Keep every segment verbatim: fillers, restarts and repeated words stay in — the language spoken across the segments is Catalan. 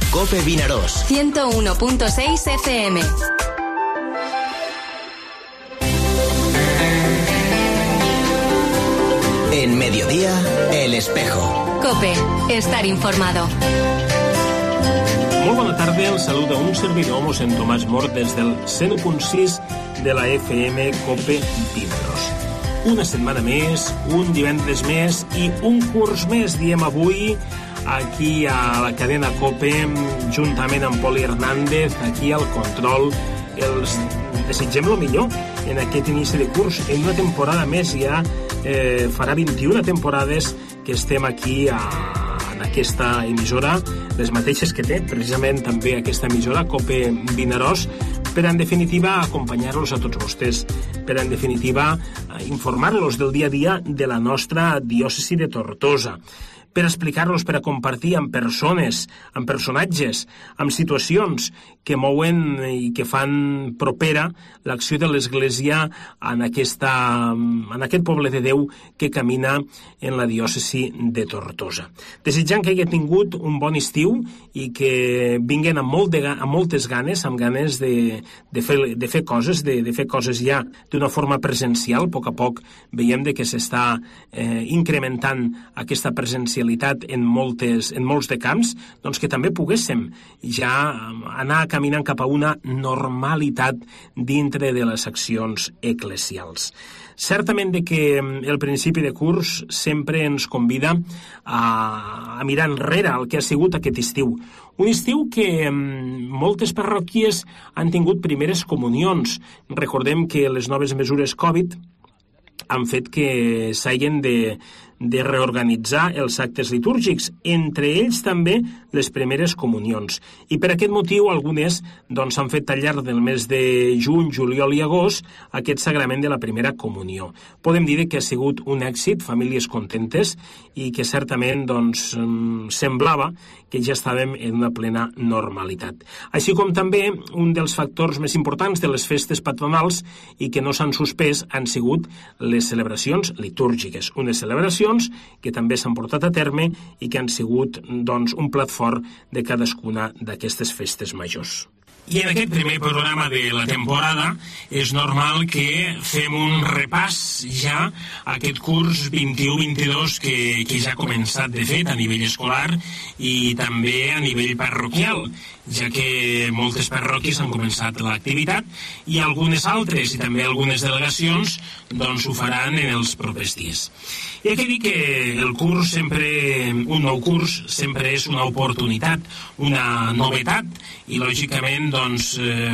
COPE Vinaròs. ciento uno punto seis F M. En Mediodía, El Espejo. COPE, estar informado. Molt bona tarda, el saluda un servidor, mossèn Tomàs Mort, des del cent u punt sis de la F M COPE Vinaròs. Una setmana més, un divendres més i un curs més, diem avui, aquí a la cadena COPE, juntament amb Poli Hernández, aquí al control. Els desitgem el millor en aquest inici de curs, en una temporada més ja. Eh, farà vint-i-una temporades que estem aquí a, en aquesta emissora, les mateixes que té precisament també aquesta emissora, COPE Vinaròs, per en definitiva acompanyar-los a tots vostès, per en definitiva informar-los del dia a dia de la nostra diòcesi de Tortosa, per explicar-los, per a compartir amb persones, amb personatges, amb situacions que mouen i que fan propera l'acció de l'Església en, aquesta, en aquest poble de Déu que camina en la diòcesi de Tortosa. Desitjant que hagi tingut un bon estiu i que vinguen amb, molt de, amb moltes ganes, amb ganes de, de, fer, de fer coses, de, de fer coses ja d'una forma presencial. A poc a poc veiem de que s'està eh, incrementant aquesta presencialitat en, moltes, en molts de camps, doncs que també poguéssim ja anar caminant cap a una normalitat dintre de les accions eclesials. Certament de que el principi de curs sempre ens convida a, a mirar enrere el que ha sigut aquest estiu. Un estiu que moltes parròquies han tingut primeres comunions. Recordem que les noves mesures Covid han fet que s'hagin de, de reorganitzar els actes litúrgics, entre ells també les primeres comunions. I per aquest motiu algunes doncs, han fet al llarg del mes de juny, juliol i agost aquest sagrament de la primera comunió. Podem dir que ha sigut un èxit, famílies contentes, i que certament doncs, semblava que ja estàvem en una plena normalitat. Així com també un dels factors més importants de les festes patronals i que no s'han suspès han sigut les celebracions litúrgiques, unes celebracions que també s'han portat a terme i que han sigut doncs, un plat fort de cadascuna d'aquestes festes majors. I en aquest primer programa de la temporada és normal que fem un repàs ja a aquest curs vint-i-u vint-i-dos que, que ja ha començat de fet a nivell escolar i també a nivell parroquial, ja que moltes parròquies han començat l'activitat i algunes altres i també algunes delegacions doncs ho faran en els propers dies. I aquí dic que el curs sempre, un nou curs sempre és una oportunitat, una novetat i lògicament doncs eh,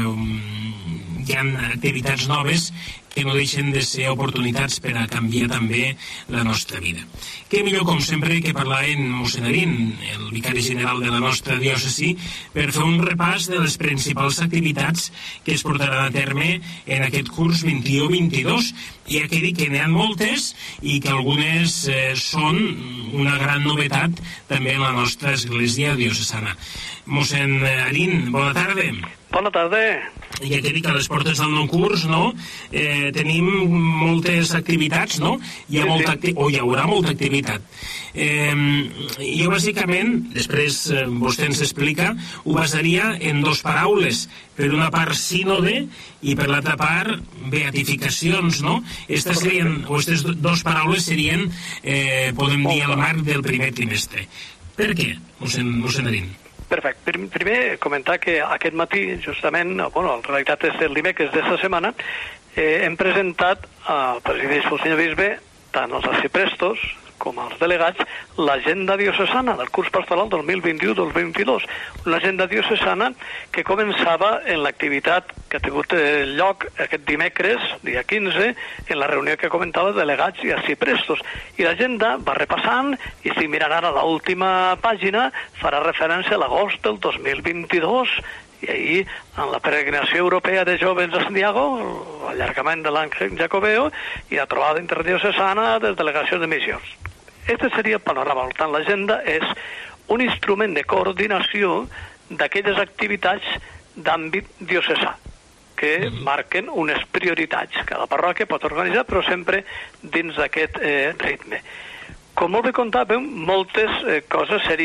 hi ha activitats noves que no deixen de ser oportunitats per a canviar també la nostra vida. Què millor, com sempre, que parlar en mossèn Arín, el vicari general de la nostra diòcesi, per fer un repàs de les principals activitats que es portaran a terme en aquest curs vint-i-u vint-i-dos. I ja que dic que n'hi ha moltes i que algunes eh, són una gran novetat també en la nostra església diocesana. Mossèn Arín, bona tarda. Bona tarda. I ja que dic, a les portes del nou curs, no? Eh, tenim moltes activitats, no? Hi ha molta acti- o hi haurà molta activitat. Eh, jo, bàsicament, després eh, vostè ens explica, ho basaria en dos paraules. Per una part, sínode, i per l'altra part, beatificacions, no? Estas serien, o aquestes dos paraules serien, eh, podem dir, al marc del primer trimestre. Per què, mossèn, mossèn Arín? Perfecte. Primer, comentar que aquest matí, justament, bueno, en realitat és el dimecres d'esta setmana, eh, hem presentat al president el senyor bisbe, tant els arciprestos com els delegats, l'agenda diocesana del curs pastoral dos mil vint-i-u dos mil vint-i-dos. Una agenda diocesana que començava en l'activitat que ha tingut lloc aquest dimecres, dia quinze, en la reunió que comentava delegats i arciprestos. I l'agenda va repassant, i si miren ara l'última pàgina, farà referència a l'agost del dos mil vint-i-dos, i ahir, en la peregrinació europea de jovens a Santiago, l'allargament de l'Àngel Jacobeo i la trobada interdiocesana de delegacions de missions. Este seria el panorama. Per tant, l'agenda és un instrument de coordinació d'aquelles activitats d'àmbit diocesà que marquen unes prioritats. Cada parròquia pot organitzar, però sempre dins d'aquest eh, ritme. Com molt bé contàvem, moltes eh, coses serien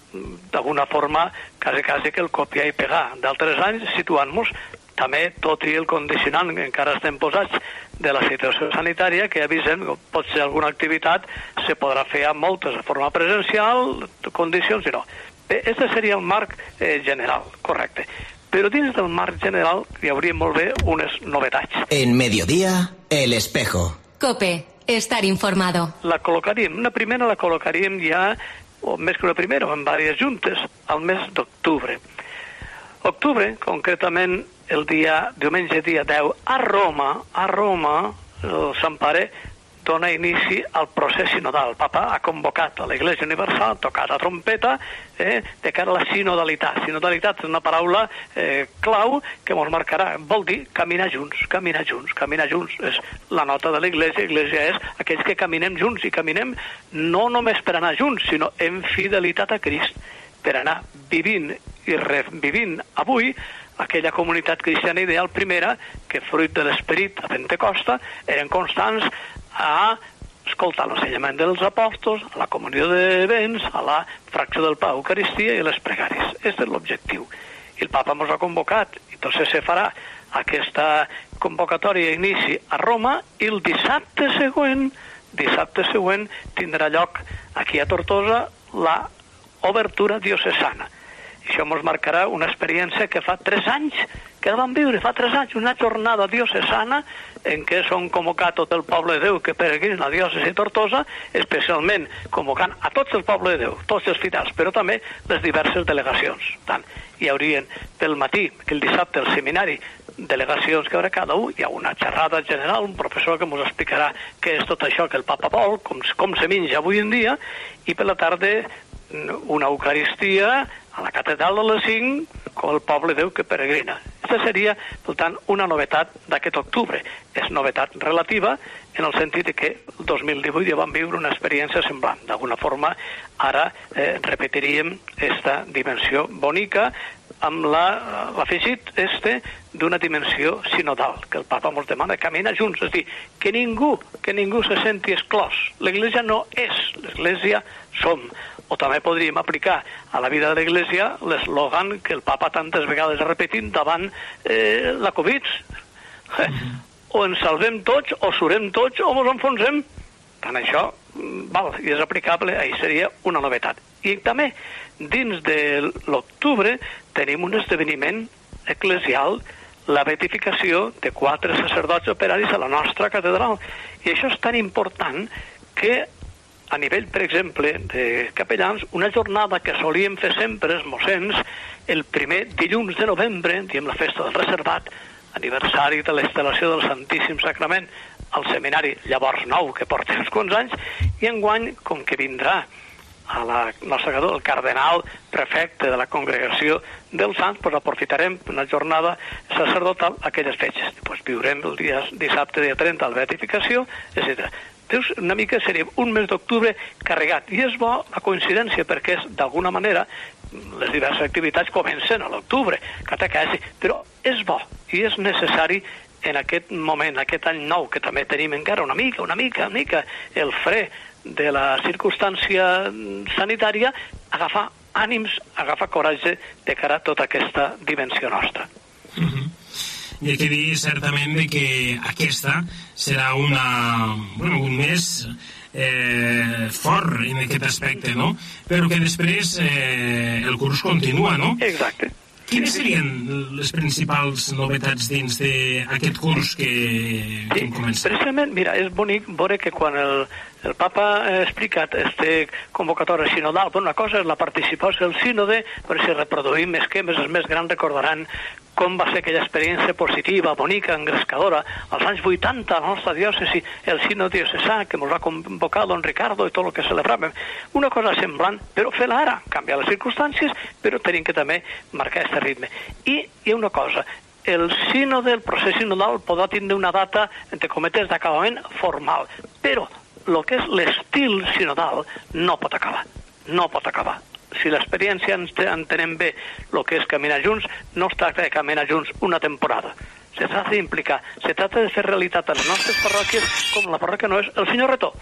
d'alguna forma, quasi, quasi que el copiar i pegar d'altres anys, situant-nos també, tot i el condicionant que encara estem posats de la situació sanitària, que avisem que pot ser alguna activitat, se podrà fer a moltes de forma presencial, condicions i no. Bé, este seria el marc eh, general, correcte. Però dins del marc general hi hauria molt bé unes novetats. En Mediodía, El Espejo. COPE, estar informado. La col·locaríem, una primera la col·locaríem ja, o més que una primera, en diverses juntes, al mes d'octubre. Octubre, concretament, el dia, diumenge dia deu, a Roma, a Roma, el Sant Pare dona inici al procés sinodal. El Papa ha convocat a l'Església Universal, ha tocat la trompeta, eh, de cara a la sinodalitat. Sinodalitat és una paraula eh, clau que ens marcarà. Vol dir caminar junts, caminar junts, caminar junts. És la nota de l'Església. L'Església és aquells que caminem junts, i caminem no només per anar junts, sinó en fidelitat a Crist, per anar vivint i revivint avui aquella comunitat cristiana ideal primera que, fruit de l'esperit a Pentecosta, eren constants a escoltar l'ensenyament dels apòstols, a la comunió de béns, a la fracció del pa, Eucaristia i les pregàries. Aquest és l'objectiu. I el Papa ens ha convocat, i entonces se farà aquesta convocatòria inici a Roma, i el dissabte següent, dissabte següent tindrà lloc aquí a Tortosa la obertura diocesana. I això ens marcarà una experiència que fa tres anys, que vam viure fa tres anys, una jornada diocesana en què són convocat tot el poble de Déu que peregrina a la diòcesi de Tortosa, especialment convocant a tots el poble de Déu, tots els fidels, però també les diverses delegacions. Tant, hi haurien pel matí, que el dissabte al seminari, delegacions que haurà cada un, hi ha una xerrada general, un professor que ens explicarà què és tot això que el Papa vol, com, com se menja avui en dia, i per la tarda una Eucaristia a la catedral de les cinc, com el poble de Déu que peregrina. Aquesta seria, per tant, una novetat d'aquest octubre. És novetat relativa en el sentit de que el dos mil divuit ja vam viure una experiència semblant. D'alguna forma, ara eh, repetiríem aquesta dimensió bonica amb l'afegit la, este d'una dimensió sinodal, que el Papa ens demana caminar junts, és a dir, que ningú, que ningú se senti exclòs. L'Església no és, l'Església som. O també podríem aplicar a la vida de l'Església l'eslògan que el Papa tantes vegades ha repetit davant eh, la Covid. Eh, o ens salvem tots, o surem tots, o ens enfonsem. Tant això, val, i és aplicable, ahir seria una novetat. I també, dins de l'octubre, tenim un esdeveniment eclesial, la beatificació de quatre sacerdots operaris a la nostra catedral. I això és tan important que a nivell, per exemple, de capellans, una jornada que solíem fer sempre els mossens, el primer dilluns de novembre, diem la festa del reservat, aniversari de la instal·lació del Santíssim Sacrament al seminari llavors nou, que porta uns quants anys, i enguany, com que vindrà a la nostra cadó, el cardenal prefecte de la congregació dels Sants, doncs aprofitarem una jornada sacerdotal aquelles fetges. Després viurem el dia dissabte, dia trenta, la beatificació, etcètera. Dius, una mica seria un mes d'octubre carregat. I és bo la coincidència perquè és, d'alguna manera, les diverses activitats comencen a l'octubre, catequesi, però és bo i és necessari en aquest moment, aquest any nou, que també tenim encara una mica, una mica, una mica, el fre de la circumstància sanitària, agafar ànims, agafar coratge de cara a tota aquesta dimensió nostra. Mm-hmm. I hay que dir certament de que aquesta serà una, bueno, un mes eh, fort en aquest aspecte, no? Però que després eh, el curs continua, no? Exacte. Quines serien les principals novetats dins d'aquest curs que, que hem començat? Precisament, mira, és bonic veure que quan el, el Papa ha explicat este convocatori sinodal, una cosa és la participació del sínode, però si reproduïm esquemes, els més grans recordaran com va ser aquella experiència positiva, bonica, engrescadora, als anys vuitanta, a la nostra diòcesi, el sínode diocesà, que ens va convocar don Ricardo i tot el que celebràvem. Una cosa semblant, però fer-la ara, canviar les circumstàncies, però tenim que també marcar aquest ritme. I hi ha una cosa, el sínode, el procés sinodal, podrà tindre una data, entre cometes, d'acabament formal, però el que és l'estil sinodal no pot acabar, no pot acabar. Si l'experiència entenem bé el que és caminar junts, no es tracta de caminar junts una temporada. Se tracta d'implicar, se tracta de fer realitat a les nostres parròquies, com la parròquia no és, el senyor Retó.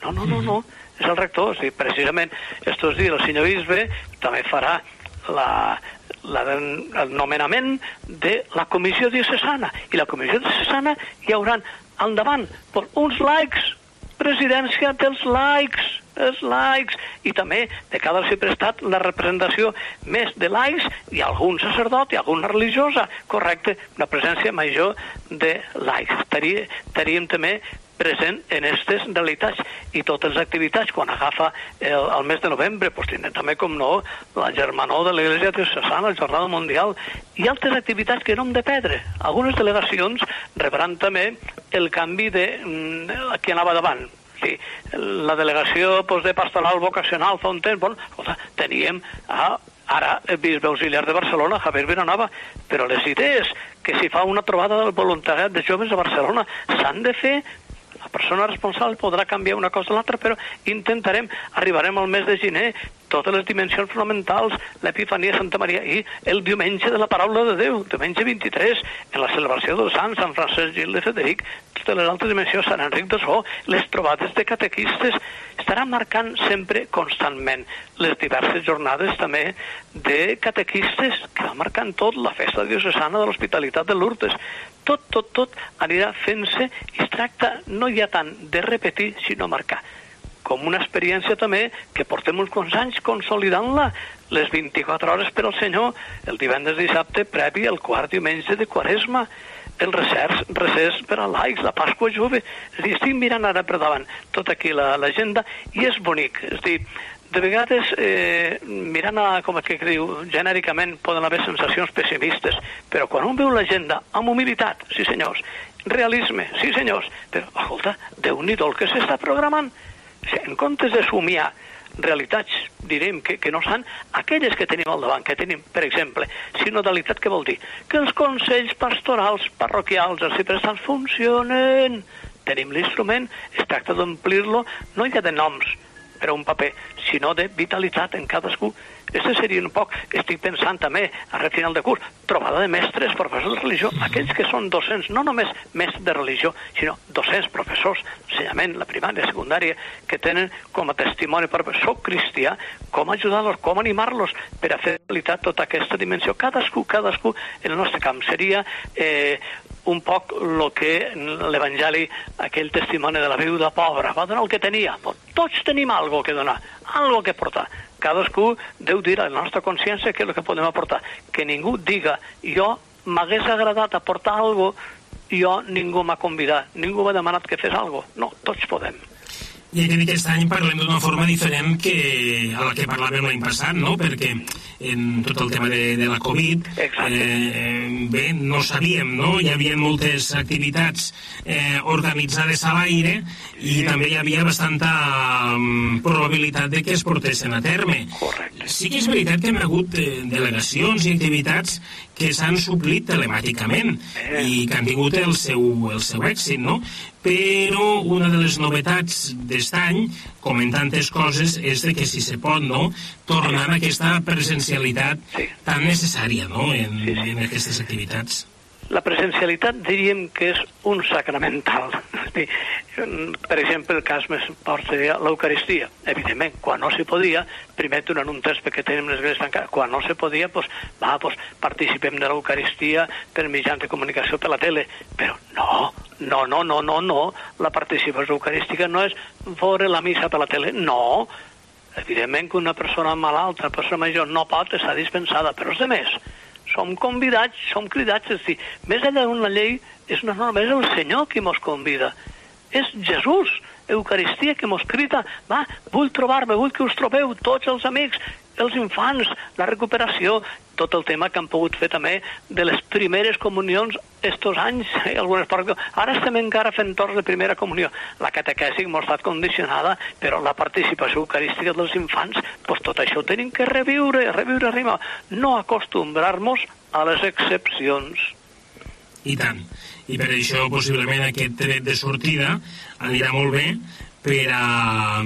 No, no, no, no, és el rector. Sí, precisament estos dies el senyor bisbe també farà la, la, el nomenament de la comissió diocesana. I la comissió diocesana hi haurà al davant per uns laics, presidència dels laics, els laics, i també de cada arxiprestat la representació més de laics i algun sacerdot i alguna religiosa, correcte, una presència major de laics. Taríem, taríem també present en aquestes realitats i totes les activitats. Quan agafa el, el mes de novembre, pues, tindrem també, com no, la germanor de l'Església Diocesana, la Jornada Mundial i altres activitats que no hem de perdre. Algunes delegacions rebran també el canvi de mm, qui anava davant. Sí, la delegació pues, de pastoral vocacional fa un temps, bueno, escolta, teníem a, ara el bisbe auxiliar de Barcelona, Javier Vilanova, però les idees que si fa una trobada del voluntariat de joves a Barcelona s'han de fer. La persona responsable podrà canviar una cosa a l'altra, però intentarem, arribarem al mes de gener, totes les dimensions fonamentals, l'Epifania de Santa Maria i el diumenge de la Paraula de Déu, diumenge vint-i-tres, en la celebració dels sants, Sant Francesc Gil de Frederic, totes les altres dimensions, Sant Enric de So, les trobades de catequistes, estaran marcant sempre, constantment, les diverses jornades també de catequistes, que va marcant tot, la festa diocesana de l'Hospitalitat de Lourdes. Tot, tot, tot anirà fent-se i es tracta no ja tant de repetir, sinó marcar. Com una experiència també que portem uns quants anys consolidant-la, les vint-i-quatre hores per al Senyor, el divendres dissabte previ al quart diumenge de Quaresma, el recers, recés per a laics, la Pasqua Jove. És a dir, estic mirant ara per davant tot aquí l'agenda i és bonic. És a dir, de vegades, eh, mirant a, com que diu, genèricament poden haver sensacions pessimistes, però quan un veu l'agenda amb humilitat, sí senyors, realisme, sí senyors, però, escolta, Déu-n'hi-do el que s'està programant. En comptes de somiar realitats, direm, que, que no són aquelles que tenim al davant, que tenim, per exemple, sinodalitat, què vol dir? Que els consells pastorals, parroquials, els ciprestans funcionen. Tenim l'instrument, es tracta d'omplir-lo, no ja de noms per a un paper, sinó de vitalitat en cadascú. Este seria un poc, estic pensant també, a final de curs, trobada de mestres, professors de religió, aquells que són docents, no només mestres de religió, sinó docents, professors, ensenyament, la primària, secundària, que tenen com a testimoni, soc cristià, com ajudar-los, com animar-los per a fer realitat tota aquesta dimensió. Cadascú, cadascú, en el nostre camp seria eh, un poc el que l'Evangeli, aquell testimoni de la viuda pobra, va donar el que tenia. Tots tenim algo que donar, algo que portar. Cadascú deu dir a la nostra consciència què és el que podem aportar. Que ningú diga, jo m'hagués agradat aportar alguna cosa, jo ningú m'ha convidat, ningú m'ha demanat que fes alguna cosa. No, tots podem. I aquest any parlem d'una forma diferent que a la que parlàvem l'any passat, no? Perquè en tot el tema de, de la Covid, eh, bé, no sabíem, no? Hi havia moltes activitats eh, organitzades a l'aire i sí. També hi havia bastanta um, probabilitat de que es portessin a terme. Correcte. Sí que és veritat que hi ha hagut eh, delegacions i activitats que s'han suplit telemàticament eh. i que han tingut el seu, el seu èxit, no? Però una de les novetats d'aquest any, com en tantes coses, és de que si se pot, no?, tornar a aquesta presencialitat sí. tan necessària, no?, en, sí, sí. en aquestes activitats. La presencialitat diríem que és un sacramental. Per exemple, el cas més fort seria l'Eucaristia. Evidentment, quan no se podia, primer durant un temps perquè tenim l'església tancada, quan no se podia, pues, va, pues, participem de l'Eucaristia per mitjans de comunicació per la tele. Però no, no, no, no, no, no. La participació eucarística no és veure la missa per la tele, no. Evidentment que una persona malalta, una persona major, no pot estar dispensada, però els altres som convidats, som cridats, és dir, més enllà d'una llei, és una norma, és el Senyor qui mos convida. És Jesús, Eucaristia, que mos crida, va, vull trobar-me, vull que us trobeu, tots els amics, els infants, la recuperació, tot el tema que han pogut fer també de les primeres comunions estos anys, eh, algunes parts. Ara estem encara fent torns de primera comunió. La catequesi m'ha estat condicionada, però la participació eucarística dels infants, pues tot això ho tenim que reviure, reviure, reviure. No acostumbrar-nos a les excepcions. I tant. I per això possiblement aquest tret de sortida anirà molt bé per a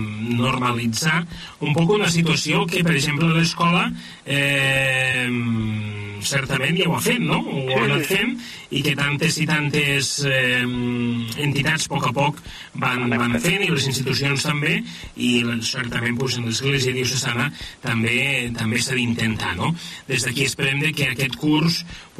normalitzar un poc una situació que, per exemple, a l'escola eh, certament ja ho ha fet, no? Ho ha anat fent, i que tantes i tantes eh, entitats a poc a poc van, van fent, i les institucions també, i certament pues, en l'Església Diocesana també també s'ha d'intentar, no? Des d'aquí esperem de que aquest curs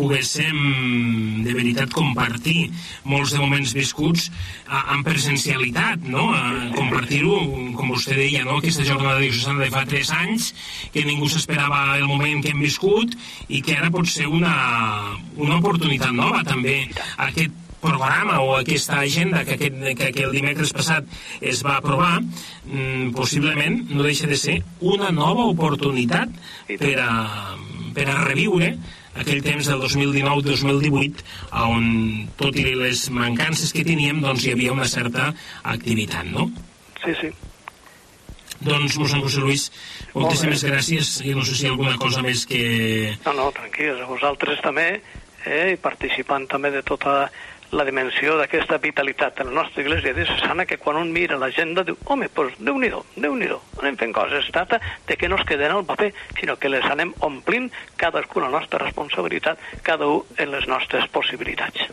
poguéssim de veritat compartir molts de moments viscuts a, en presencialitat, no? A compartir-ho, com vostè deia, no? Aquesta jornada diocesana de fa tres anys, que ningú s'esperava el moment que hem viscut i que ara pot ser una, una oportunitat nova també. Aquest programa o aquesta agenda que, aquest, que, que el dimecres passat es va aprovar, mmm, possiblement no deixa de ser una nova oportunitat per a, per a reviure aquell temps del dos mil dinou dos mil divuit, on, tot i les mancances que teníem, doncs hi havia una certa activitat, no? Sí, sí. Doncs, mossèn José Luis, moltíssimes gràcies, i no sé si hi ha alguna cosa més que... No, no, tranquils, a vosaltres també, eh, i participant també de tota la dimensió d'aquesta vitalitat de la nostra Església Diocesana, que quan un mira l'agenda diu, home, doncs Déu-n'hi-do, Déu-n'hi-do, anem fent coses, es tracta de que no es queden al paper, sinó que les anem omplint cadascú la nostra responsabilitat, cada un en les nostres possibilitats.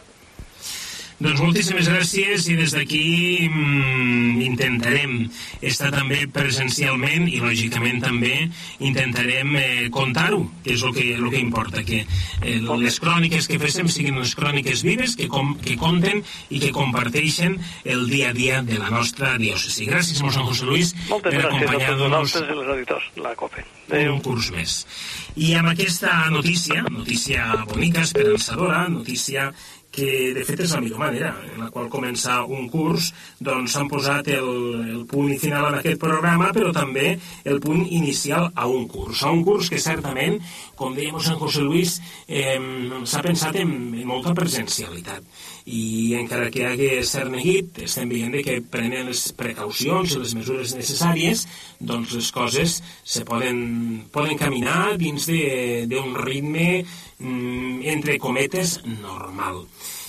Doncs moltíssimes gràcies, i des d'aquí mm, intentarem estar també presencialment i lògicament també intentarem eh, contar-ho, que és el que, el que importa, que eh, les cròniques que féssim siguin les cròniques vives que, com, que conten i que comparteixen el dia a dia de la nostra diòcesi. Gràcies, mossèn José Luis, moltes per acompanyar-nos i els editors de la COPE. Un curs més. I amb aquesta notícia, notícia bonica, esperançadora, notícia que de fet és la millor manera en la qual començar un curs, doncs s'han posat el, el punt final en aquest programa, però també el punt inicial a un curs. A un curs que certament, com deia mossèn José Luis, eh, s'ha pensat en, en molta presencialitat. I encara que hi hagi cert neguit, estem veient que prenen les precaucions i les mesures necessàries, doncs les coses se poden, poden caminar dins d'un ritme, mm, entre cometes, normal.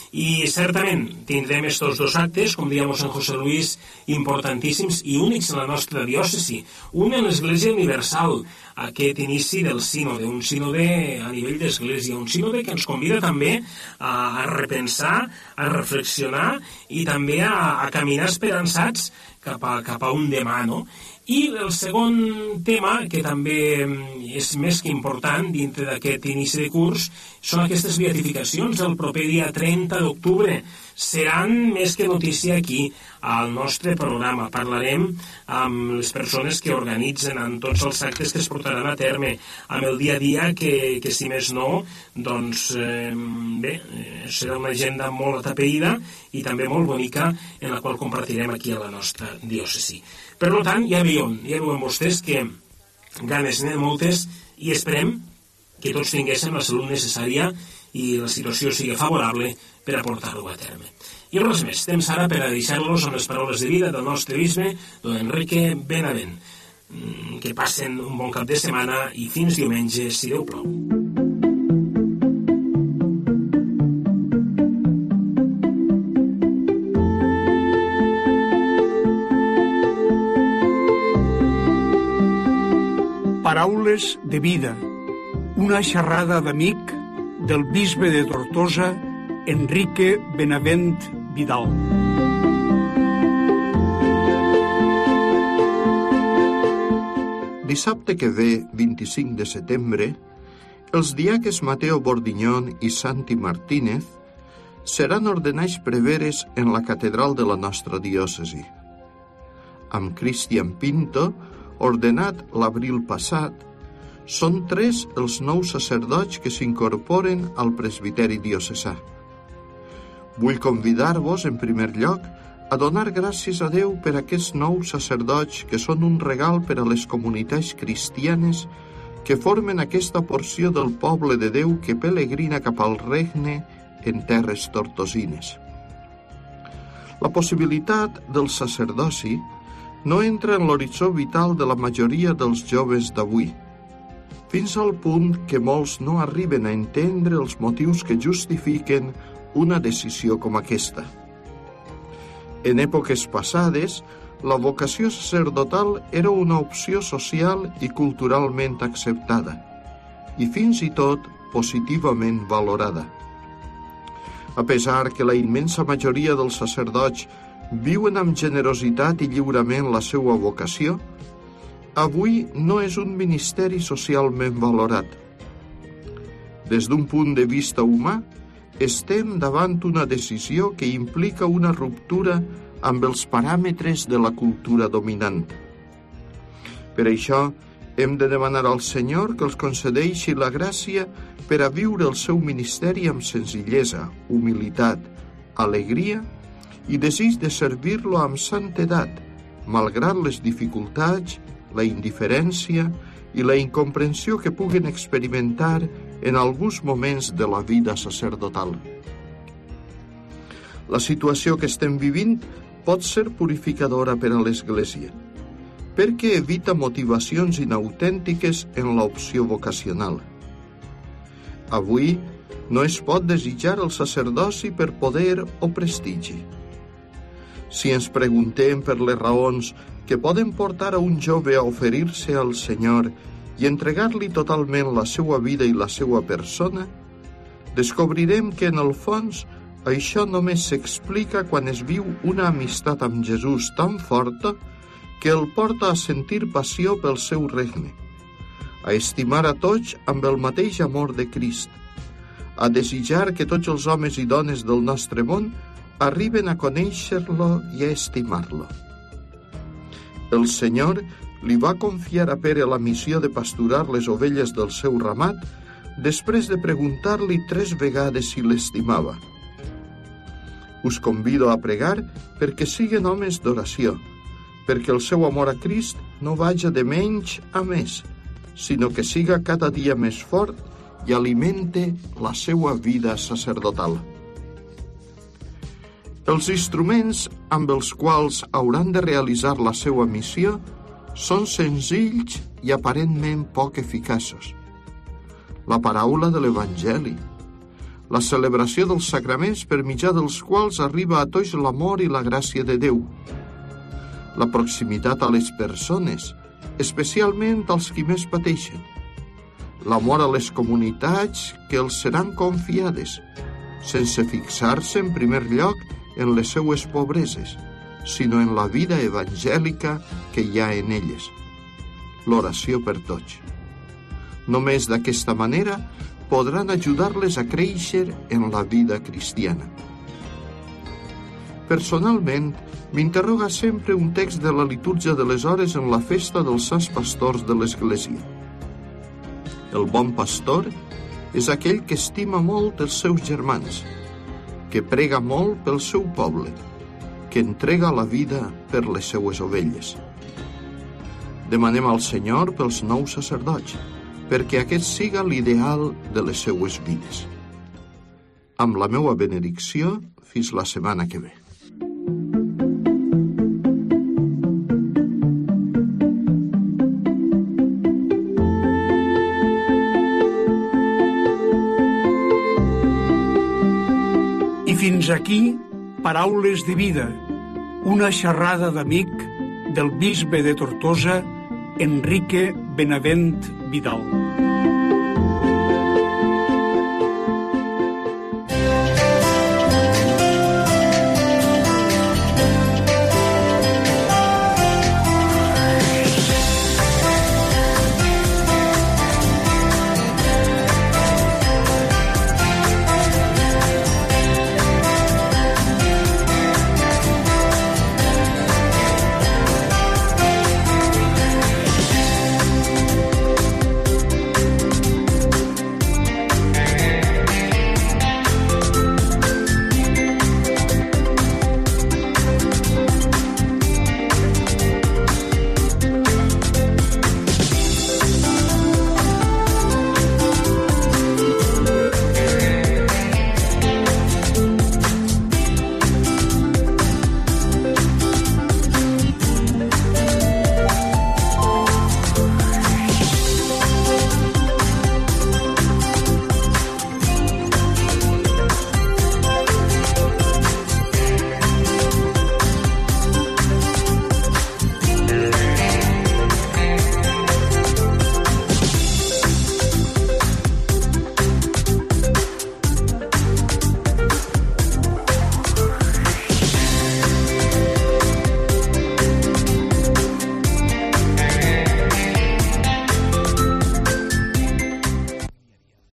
I certament tindrem estos dos actes, com deia mossèn José Luis, importantíssims i únics en la nostra diòcesi. Un en l'Església Universal, aquest inici del sínode, un sínode a nivell d'Església, un sínode que ens convida també a, a repensar, a reflexionar i també a, a caminar esperançats cap a, cap a un demà, no? I el segon tema, que també és més que important dintre d'aquest inici de curs, són aquestes beatificacions del proper dia trenta d'octubre. Seran més que notícia aquí al nostre programa. Parlarem amb les persones que organitzen en tots els actes que es portaran a terme, amb el dia a dia que, que si més no, doncs eh, bé, serà una agenda molt atapeïda i també molt bonica, en la qual compartirem aquí a la nostra diòcesi. Per tant, ja veiem, ja veuen vostès que ganes n'hi ha moltes i esperem que tots tinguéssim la salut necessària i la situació sigui favorable per a portar-ho a terme. I res més, temps ara per a deixar-los amb les paraules de vida del nostre bisbe, don Enrique Benavent. Que passen un bon cap de setmana i fins diumenge, si Déu plou. Paraules de vida, una xerrada d'amic del bisbe de Tortosa, Enrique Benavent Vidal. Dissabte que ve, vint-i-cinc de setembre, els diaques Mateo Bordiñón i Santi Martínez seran ordenats preveres en la catedral de la nostra diòcesi. Amb Cristian Pinto, ordenat l'abril passat, són tres els nous sacerdots que s'incorporen al presbiteri diocesà. Vull convidar-vos, en primer lloc, a donar gràcies a Déu per aquests nous sacerdots que són un regal per a les comunitats cristianes que formen aquesta porció del poble de Déu que pelegrina cap al regne en terres tortosines. La possibilitat del sacerdoci no entra en l'horitzó vital de la majoria dels joves d'avui, fins al punt que molts no arriben a entendre els motius que justifiquen una decisió com aquesta. En èpoques passades, la vocació sacerdotal era una opció social i culturalment acceptada, i fins i tot positivament valorada. A pesar que la immensa majoria dels sacerdots viuen amb generositat i lliurement la seva vocació, avui no és un ministeri socialment valorat. Des d'un punt de vista humà, estem davant una decisió que implica una ruptura amb els paràmetres de la cultura dominant. Per això, hem de demanar al Senyor que els concedeixi la gràcia per a viure el seu ministeri amb senzillesa, humilitat, alegria i desig de servir-lo amb santedat, malgrat les dificultats, la indiferència i la incomprensió que puguen experimentar en alguns moments de la vida sacerdotal. La situació que estem vivint pot ser purificadora per a l'Església, perquè evita motivacions inautèntiques en l'opció vocacional. Avui no es pot desitjar el sacerdoci per poder o prestigi. Si ens preguntem per les raons que poden portar a un jove a oferir-se al Senyor i entregar-li totalment la seva vida i la seva persona, descobrirem que en el fons això només s'explica quan es viu una amistat amb Jesús tan forta que el porta a sentir passió pel seu regne, a estimar a tots amb el mateix amor de Crist, a desitjar que tots els homes i dones del nostre món arriben a conèixer-lo i a estimar-lo. El Senyor li va confiar a Pere la missió de pasturar les ovelles del seu ramat després de preguntar-li tres vegades si l'estimava. Us convido a pregar perquè siguen homes d'oració, perquè el seu amor a Crist no vaja de menys a més, sinó que siga cada dia més fort i alimente la seva vida sacerdotal. Els instruments amb els quals hauran de realitzar la seva missió són senzills i aparentment poc eficaços. La paraula de l'Evangeli, la celebració dels sacraments per mitjà dels quals arriba a tots l'amor i la gràcia de Déu, la proximitat a les persones, especialment als qui més pateixen, l'amor a les comunitats que els seran confiades, sense fixar-se en primer lloc en les seues pobreses, sinó en la vida evangèlica que hi ha en elles. L'oració per tots. Només d'aquesta manera podran ajudar-les a créixer en la vida cristiana. Personalment, m'interroga sempre un text de la litúrgia de les hores en la festa dels sants pastors de l'Església. El bon pastor és aquell que estima molt els seus germans, que prega molt pel seu poble, que entrega la vida per les seues ovelles. Demanem al Senyor pels nous sacerdots, perquè aquest siga l'ideal de les seues vides. Amb la meua benedicció, fins la setmana que ve. I fins aquí, Paraules de Vida, una xerrada d'amic del bisbe de Tortosa, Enrique Benavent Vidal.